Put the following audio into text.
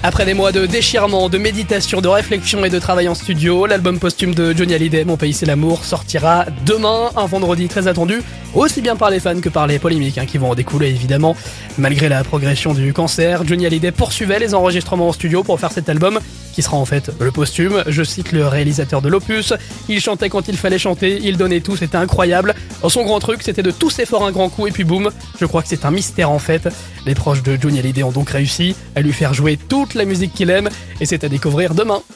Après des mois de déchirement, de méditation, de réflexion et de travail en studio, l'album posthume de Johnny Hallyday, Mon pays c'est l'amour, sortira demain, un vendredi très attendu, aussi bien par les fans que par les polémiques qui vont en découler évidemment. Malgré la progression du cancer, Johnny Hallyday poursuivait les enregistrements en studio pour faire cet album, qui sera en fait le posthume. Je cite le réalisateur de l'opus: il chantait quand il fallait chanter, il donnait tout, c'était incroyable. Son grand truc, c'était de tousser fort un grand coup et puis boum. Je crois que c'est un mystère en fait. Les proches de Johnny Hallyday ont donc réussi à lui faire jouer toute la musique qu'il aime et c'est à découvrir demain.